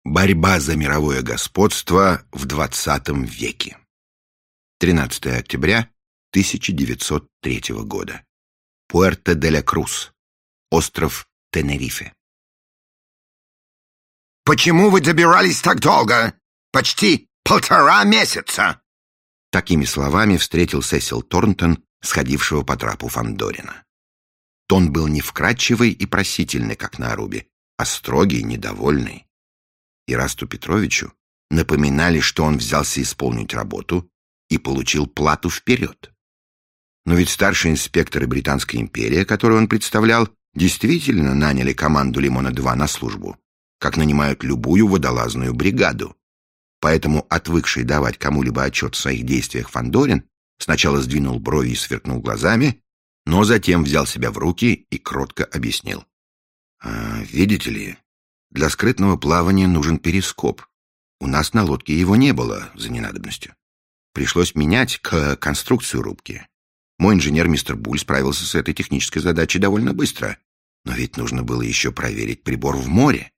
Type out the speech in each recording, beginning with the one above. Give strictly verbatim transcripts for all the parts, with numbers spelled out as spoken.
Борьба за мировое господство в двадцатом веке. тринадцатое октября тысяча девятьсот третьего года. Пуэрто-де-ля-Крус. Остров Тенерифе. «Почему вы добирались так долго? Почти полтора месяца!» Такими словами встретил Сесил Торнтон, сходившего по трапу Фандорина. Тон был не вкрадчивый и просительный, как на Арубе, а строгий, недовольный. Ирасту Петровичу напоминали, что он взялся исполнить работу и получил плату вперед. Но ведь старшие инспекторы Британской империи, которую он представлял, действительно наняли команду «Лимона-два» на службу, как нанимают любую водолазную бригаду. Поэтому отвыкший давать кому-либо отчет в своих действиях Фандорин сначала сдвинул брови и сверкнул глазами, но затем взял себя в руки и кротко объяснил. «А, видите ли, для скрытного плавания нужен перископ. У нас на лодке его не было за ненадобностью. Пришлось менять к конструкцию рубки. Мой инженер мистер Буль справился с этой технической задачей довольно быстро, но ведь нужно было еще проверить прибор в море».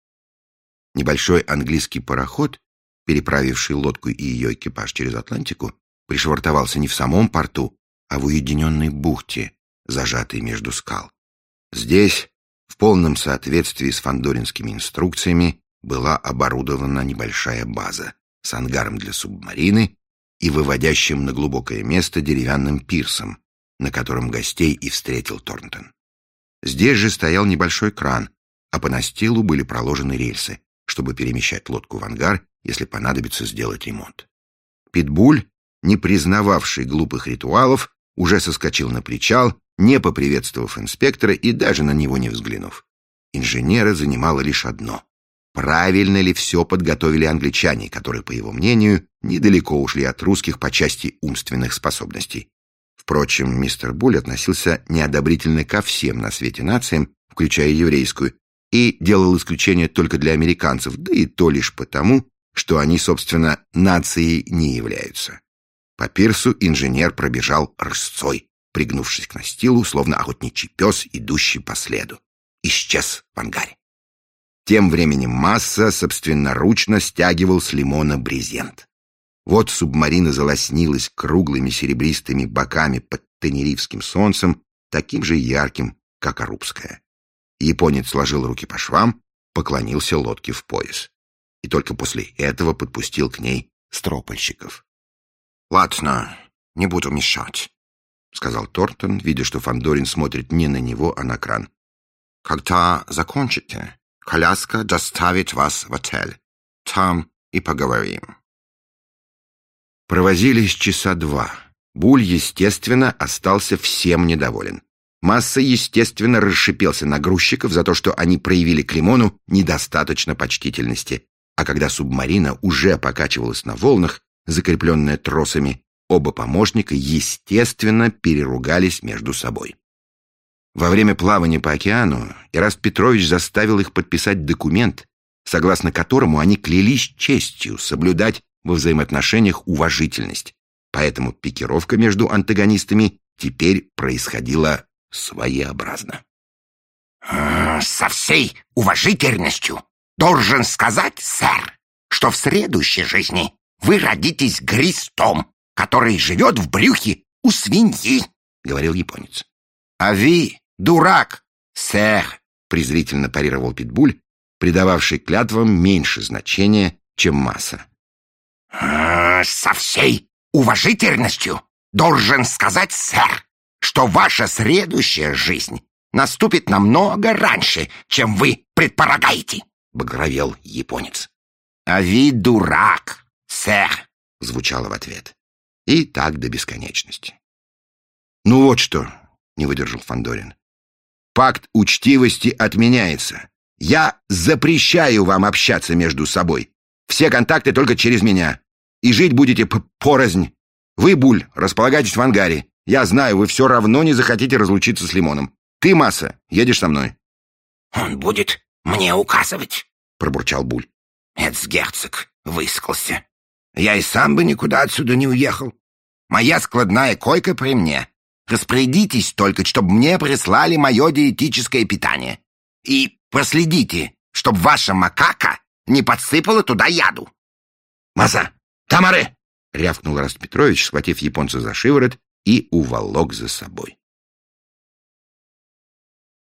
Небольшой английский пароход, переправивший лодку и ее экипаж через Атлантику, пришвартовался не в самом порту, а в уединенной бухте, зажатой между скал. Здесь, в полном соответствии с фандоринскими инструкциями, была оборудована небольшая база с ангаром для субмарины и выводящим на глубокое место деревянным пирсом, на котором гостей и встретил Торнтон. Здесь же стоял небольшой кран, а по настилу были проложены рельсы, чтобы перемещать лодку в ангар, если понадобится сделать ремонт. Питбуль, не признававший глупых ритуалов, уже соскочил на причал, не поприветствовав инспектора и даже на него не взглянув. Инженера занимало лишь одно — правильно ли все подготовили англичане, которые, по его мнению, недалеко ушли от русских по части умственных способностей. Впрочем, мистер Буль относился неодобрительно ко всем на свете нациям, включая еврейскую, и делал исключение только для американцев, да и то лишь потому, что они, собственно, нацией не являются. По пирсу инженер пробежал рысцой, пригнувшись к настилу, словно охотничий пес, идущий по следу. Исчез в ангаре. Тем временем Масса собственноручно стягивал с лимона брезент. Вот субмарина залоснилась круглыми серебристыми боками под тенерифским солнцем, таким же ярким, как арубская. Японец сложил руки по швам, поклонился лодке в пояс. И только после этого подпустил к ней стропольщиков. «Ладно, не буду мешать», — сказал Торнтон, видя, что Фандорин смотрит не на него, а на кран. «Когда закончите, коляска доставит вас в отель. Там и поговорим». Провозились часа два. Буль, естественно, остался всем недоволен. Масса, естественно, расшипелся на грузчиков за то, что они проявили к Лимону недостаточно почтительности. А когда субмарина уже покачивалась на волнах, закрепленная тросами, оба помощника, естественно, переругались между собой. Во время плавания по океану Ираст Петрович заставил их подписать документ, согласно которому они клялись честью соблюдать во взаимоотношениях уважительность. Поэтому пикировка между антагонистами теперь происходила своеобразно. «Со всей уважительностью должен сказать, сэр, что в следующей жизни вы родитесь глистом, который живет в брюхе у свиньи», — говорил японец. «А вы, дурак, сэр», — презрительно парировал Питбуль, придававший клятвам меньше значения, чем Масса. «Со всей уважительностью должен сказать, сэр, что ваша следующая жизнь наступит намного раньше, чем вы предполагаете», — багровел японец. «А вы дурак, сэр», — звучало в ответ. И так до бесконечности. «Ну вот что», — не выдержал Фандорин. «Пакт учтивости отменяется. Я запрещаю вам общаться между собой. Все контакты только через меня. И жить будете порознь. Вы, Буль, располагайтесь в ангаре. Я знаю, вы все равно не захотите разлучиться с Лимоном. Ты, Масса, едешь со мной». «Он будет мне указывать», — пробурчал Буль. «Эцгерцог выискался. Я и сам бы никуда отсюда не уехал. Моя складная койка при мне. Распорядитесь только, чтобы мне прислали мое диетическое питание. И проследите, чтобы ваша макака не подсыпала туда яду. «Маса! Тамары!» — рявкнул Раст Петрович, схватив японца за шиворот и уволок за собой.